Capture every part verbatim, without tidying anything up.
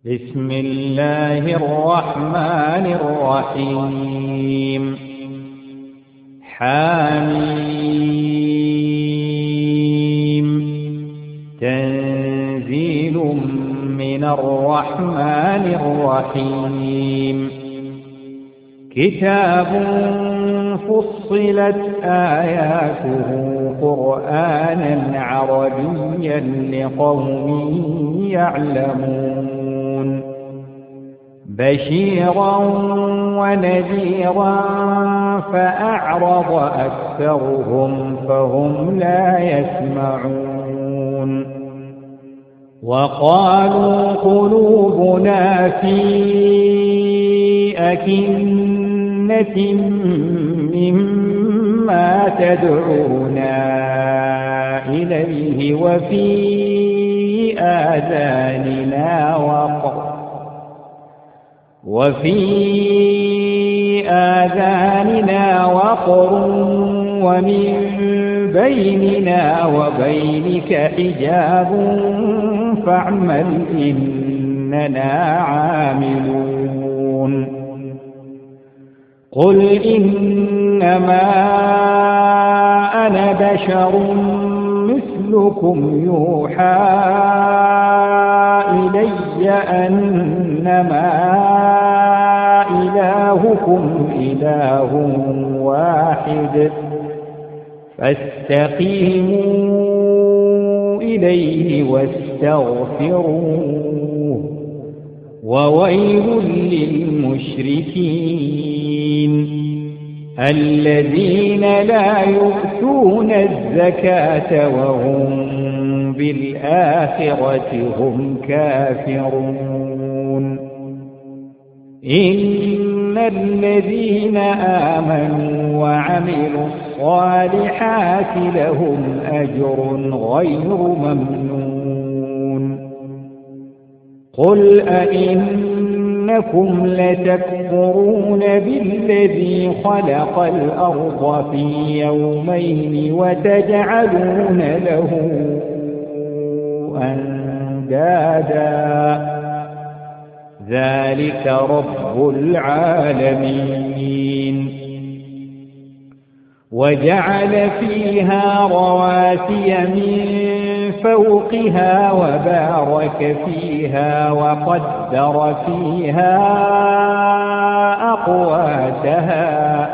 بسم الله الرحمن الرحيم. حميم. تنزيل من الرحمن الرحيم. كتاب فصلت آياته قرآنا عربيا لقوم يعلمون. بشيرا ونذيرا فأعرض أكثرهم فهم لا يسمعون. وقالوا قلوبنا في أكنة مما تدعونا إليه وفي آذاننا وقر وفي آذاننا وقر ومن بيننا وبينك حجاب فاعمل إننا عاملون. قل إنما أنا بشر مثلكم يوحى إلي أنما إلهكم إله واحد فاستقيموا إليه واستغفروه وويل للمشركين الذين لا يؤتون الزكاة وهم بالآخرة هم كافرون. إن الذين آمنوا وعملوا الصالحات لهم أجر غير ممنون. قل أئنكم لتكفرون بالذي خلق الأرض في يومين وتجعلون له أندادا ذلك رب العالمين. وجعل فيها رواسي من فوقها وبارك فيها وقدر فيها أقواتها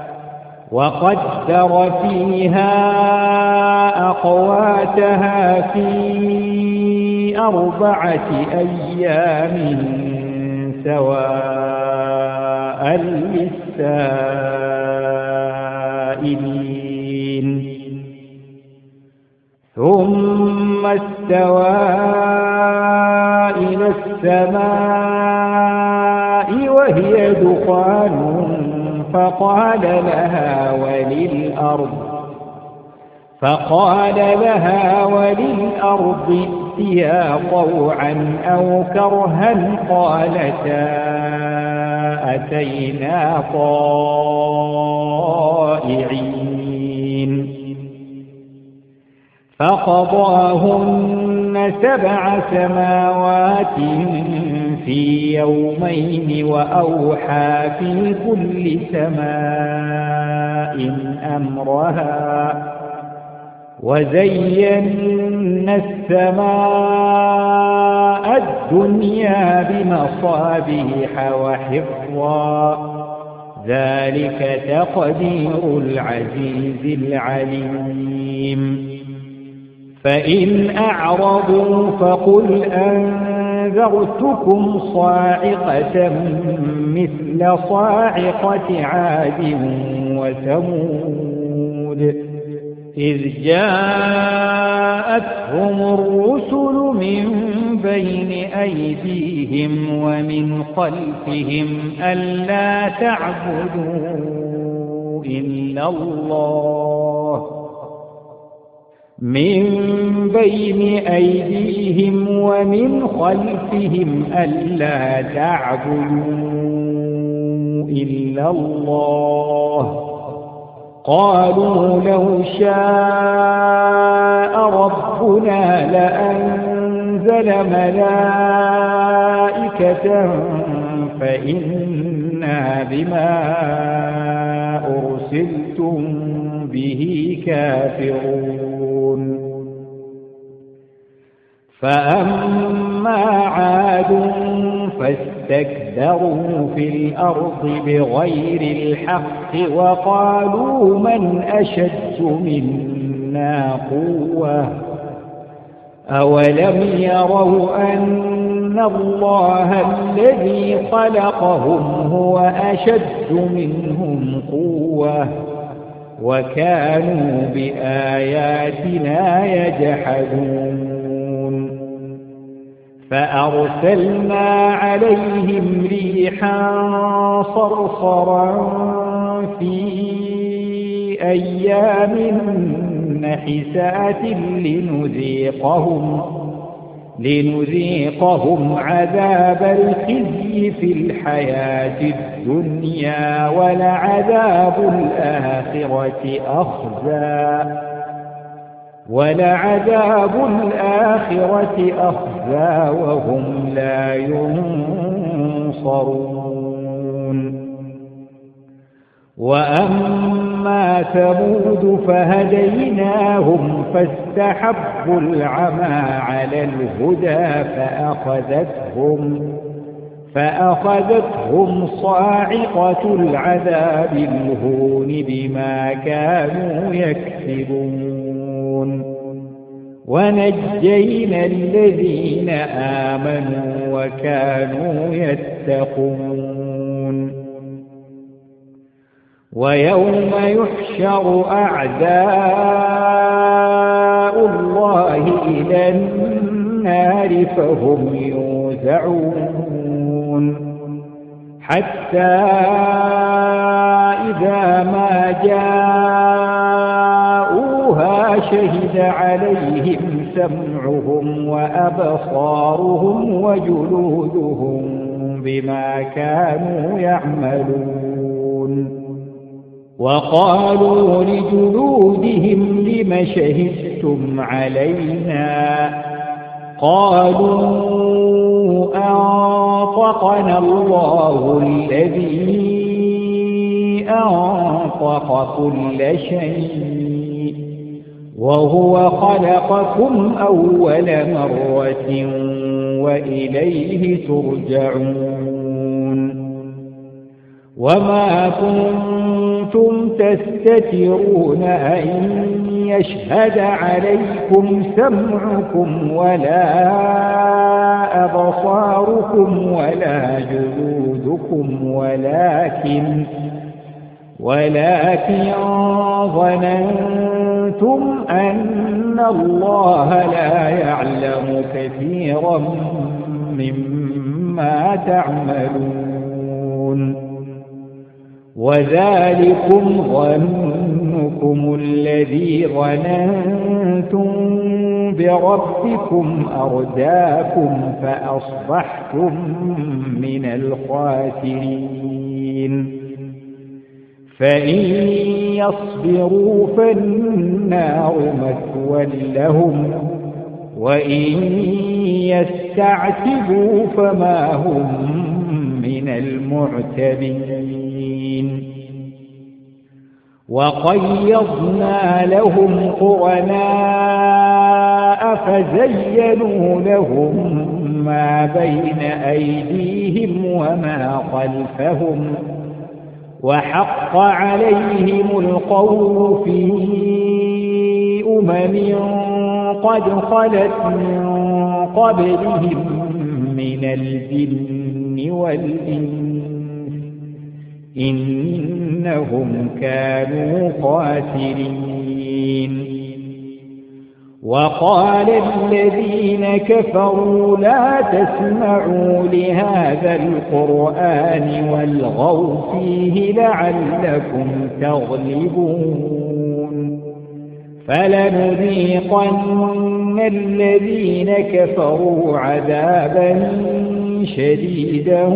وقدر فيها أقواتها في أربعة أيام سواء للسائلين. ثم استوى إلى السماء وهي دخان فقال لها وللأرض فقال لها وللأرض ائتيا طوعا أو كرها قالتا أتينا طائعين. فقضاهن سبع سماوات في يومين وأوحى في كل سماء أمرها وزينا السماء الدنيا بمصابيح وحفظا ذلك تقدير العزيز العليم. فإن أعرضوا فقل أنذرتكم صاعقة مثل صاعقة عاد وثمود إذ جاءتهم الرسل من بين أيديهم ومن خلفهم ألا تعبدوا إلا الله من بين أيديهم ومن خلفهم ألا تعبدوا إلا الله. قالوا لو شاء ربنا لأنزل ملائكة ملائكة فإنا بما أرسلتم به كافرون فأما عاد فاستكبروا في الأرض بغير الحق وقالوا من أشد منا قوة أولم يروا أن الله الذي خلقهم هو أشد منهم قوة وكانوا بآياتنا يجحدون فأرسلنا عليهم ريحا صرصرا في أيام نحسات لنذيقهم لنذيقهم عذاب الخزي في الحياة الدنيا ولعذاب الآخرة أخزى ولعذاب الآخرة أخزى وهم لا ينصرون وأما ثمود فهديناهم فاستحبوا العمى على الهدى فأخذتهم فأخذتهم صاعقة العذاب الهون بما كانوا يكسبون ونجينا الذين آمنوا وكانوا يتقون ويوم يحشر أعداء الله إلى النار فهم يوزعون حتى إذا ما جاءوها شهد عليهم سمعهم وأبصارهم وجلودهم بما كانوا يعملون وقالوا لجلودهم لم شهدتم علينا قالوا أنطقنا الله الذي أنطق كل شيء وهو خلقكم أول مرة وإليه ترجعون وما كنتم تستترون أن يشهد عليكم سمعكم ولا أبصاركم ولا جلودكم ولكن ولكن ظننتم أن الله لا يعلم كثيرا مما تعملون وذلكم ظنكم الذي ظننتم بربكم أرداكم فأصبحتم من الخاسرين فإن يصبروا فالنار مثوى لهم وإن يستعتبوا فما هم من المعتبين وقيضنا لهم قرناء فزينوا لهم ما بين أيديهم وما خلفهم وحق عليهم القول في أمم قد خلت من قبلهم من الجن والإنس إنهم كانوا خاسرين وقال الذين كفروا لا تسمعوا لهذا القرآن والغوا فيه لعلكم تغلبون فلنذيقن الذين كفروا عذابا شديدا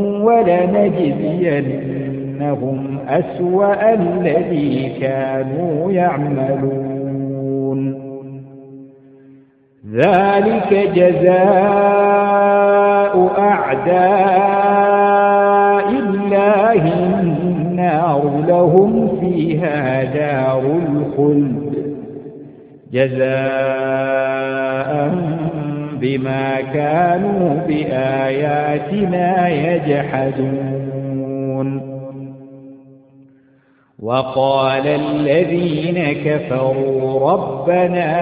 ولنجزينهم أسوأ الذي كانوا يعملون ذلك جزاء أعداء الله النار لهم فيها دار الخلد جزاء بما كانوا بآياتنا يجحدون. وقال الذين كفروا ربنا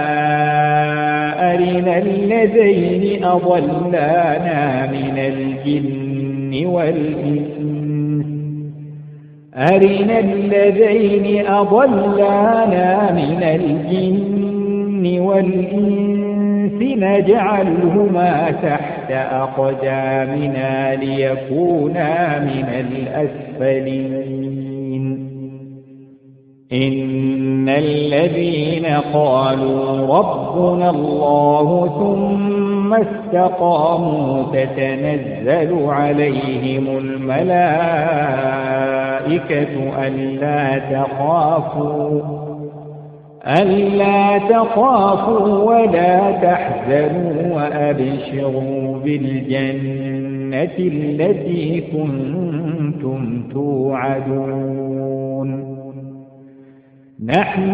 أرنا الذين أضلانا من الجن والإنس أرنا الذين أضلانا من الجن والإنس نجعلهما تحت أقدامنا ليكونا من الأسفلين. إن الذين قالوا ربنا الله ثم استقاموا تتنزل عليهم الملائكة ألا تخافوا ألا تخافوا ولا تحزنوا وأبشروا بالجنة التي كنتم توعدون. نحن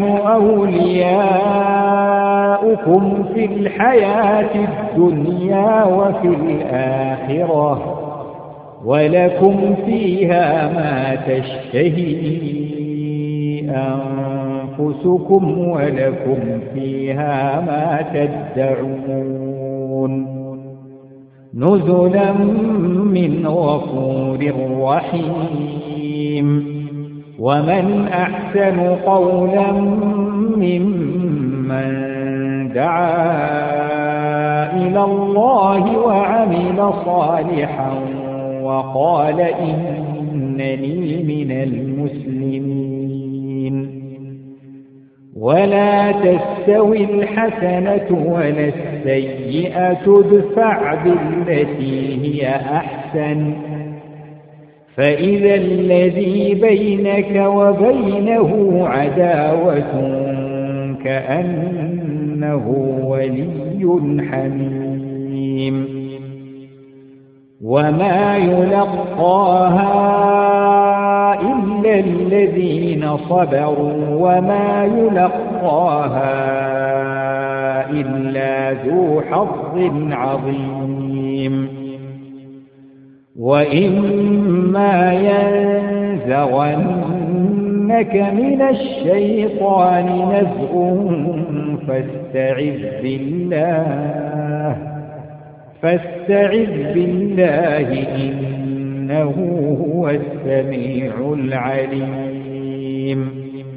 أولياؤكم في الحياة الدنيا وفي الآخرة ولكم فيها ما تشتهي أنفسكم ولكم فيها ما تدعون نزلا من غفور رحيم. ومن أحسن قولا ممن دعا إلى الله وعمل صالحا وقال إنني من المسلمين. ولا تستوي الحسنة ولا السيئة ادفع بالتي هي أحسن فإذا الذي بينك وبينه عداوة كأنه ولي حميم. وما يلقاها إلا الذين صبروا وما يلقاها إلا ذو حظ عظيم. وإما ينزغنك من الشيطان نزغ فاستعذ بالله فاستعذ بالله إنه هو السميع العليم.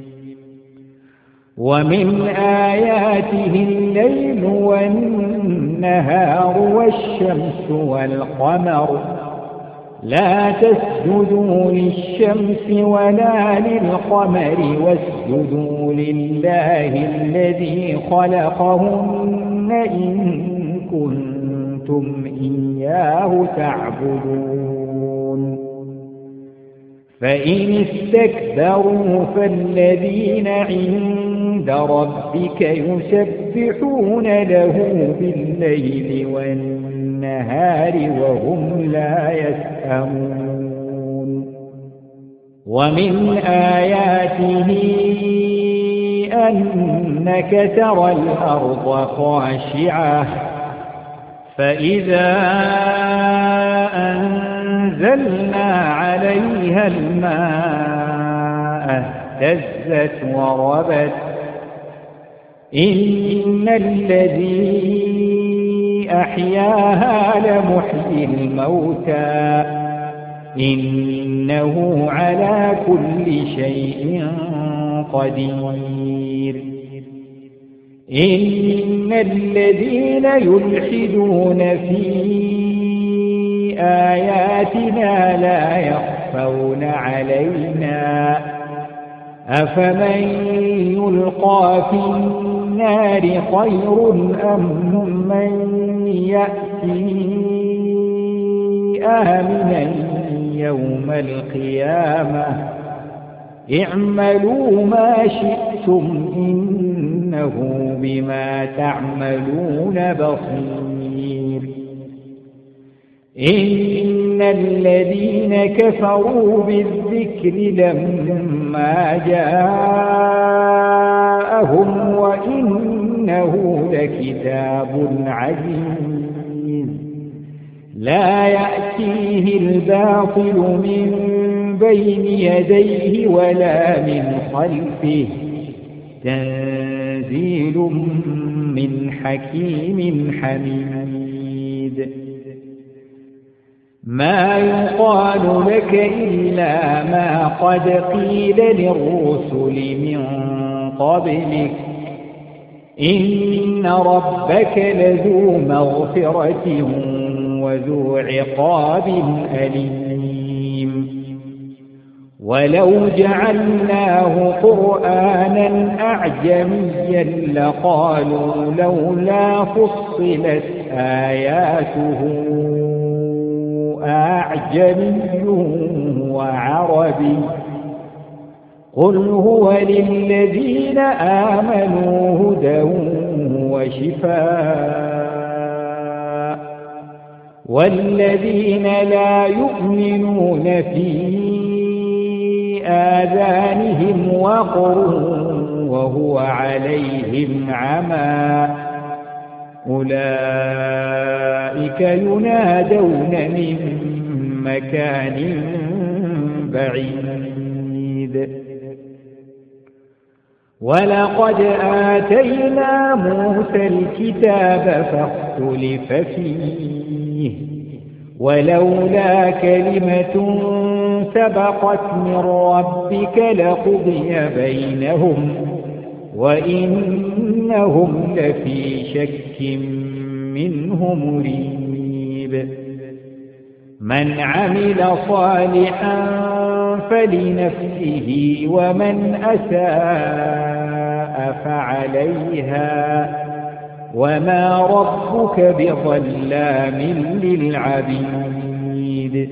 ومن آياته الليل والنهار والشمس والقمر لا تسجدوا للشمس ولا للقمر واسجدوا لله الذي خلقهن إن كنتم إياه تعبدون. فإن استكبروا فالذين عند ربك يسبحون له بالليل والنهار وهم لا يسأمون. ومن آياته أنك ترى الأرض خاشعة فإذا أنزلنا عليها الماء اهتزت وربت إن الذي أحياها لمحيي الموتى إنه على كل شيء قدير. إن الذين يلحدون في آياتنا لا يخفون علينا أفمن يلقى في النار خير أم من يأتي آمنا يوم القيامة اعملوا ما شئتم إنه بما تعملون بصير. إن الذين كفروا بالذكر لما جاءهم وإنه لكتاب عزيز لا يأتيه الباطل من بين يديه ولا من خلفه تنزيل من حكيم حميد. ما يقال لك إلا ما قد قيل للرسل من قبلك إن ربك لذو مغفرة وذو عقاب أليم. ولو جعلناه قرآنا أعجميا لقالوا لولا فصلت آياته أعجمي وعربي قل هو للذين آمنوا هدى وشفاء والذين لا يؤمنون في آذانهم وقر وهو عليهم عمى أولئك ينادون من مكان بعيد. ولقد آتينا موسى الكتاب فاختلف فيه ولولا كلمة سبقت من ربك لقضي بينهم وإنهم لفي شك منه مريب. من عمل صالحا فلنفسه ومن أساء فعليها وما ربك بظلام للعبيد.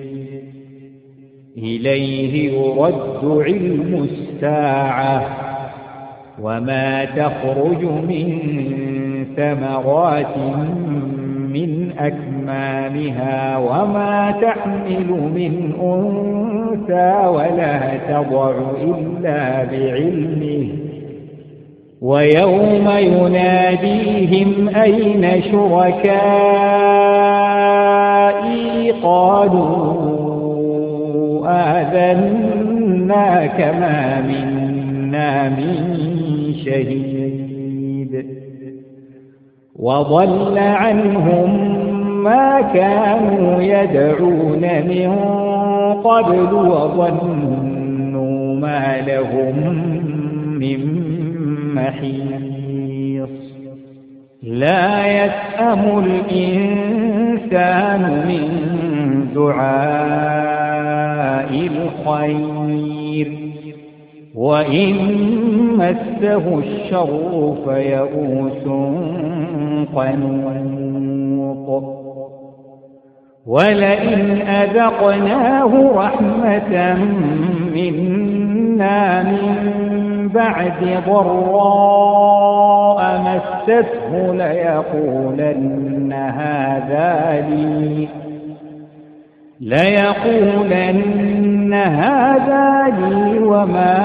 إليه يرد علم الساعة وما تخرج من ثمرات من أكمامها وما تحمل من أنثى ولا تضع إلا بعلمه ويوم يناديهم أين شركائي قالوا آذناك ما منا من شهيد. وضل عنهم ما كانوا يدعون من قبل وظنوا ما لهم من محيص. لا يسأم الإنسان من دعاء الخير وإن مسه الشر فيئوس قنوط. ولئن أذقناه رحمة منا من بعد ضراء مسته ليقولن هذا لي ليقولن هذا لي وما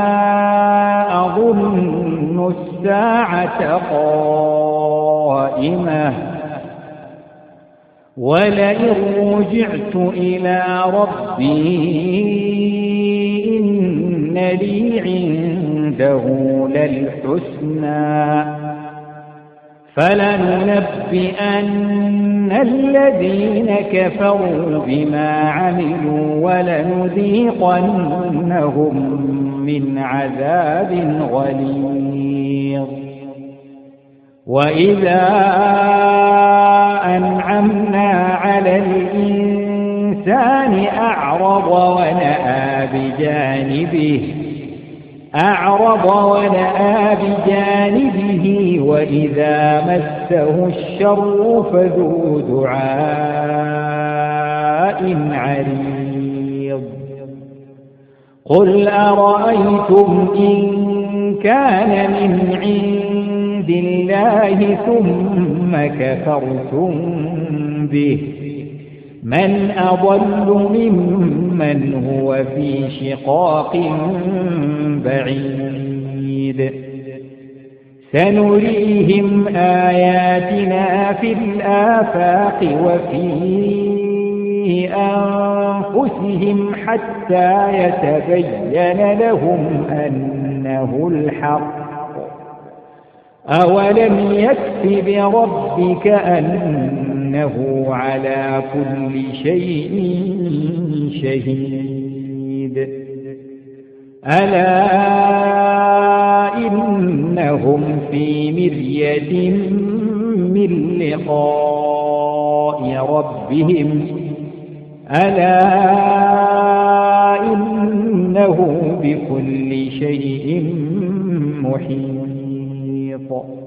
أظن الساعة قائمة ولئن رجعت إلى ربي إن لي عنده للحسنى فلننبئن الذين كفروا بما عملوا ولنذيقنهم من عذاب غليظ. وإذا أنعمنا على الإنسان أعرض ونأى بجانبه أعرض ونأى بجانبه وإذا مسه الشر فذو دعاء عريض. قل أرأيتم إن كان من عند الله ثم كفرتم به من أضل ممن هو في شقاق بعيد سنريهم آياتنا في الآفاق وفي أنفسهم حتى يتبين لهم أنه الحق أولم يكف بربك أنه على كل شيء شهيد ألا إنهم في مرية من لقاء ربهم ألا إنه بكل شيء محيط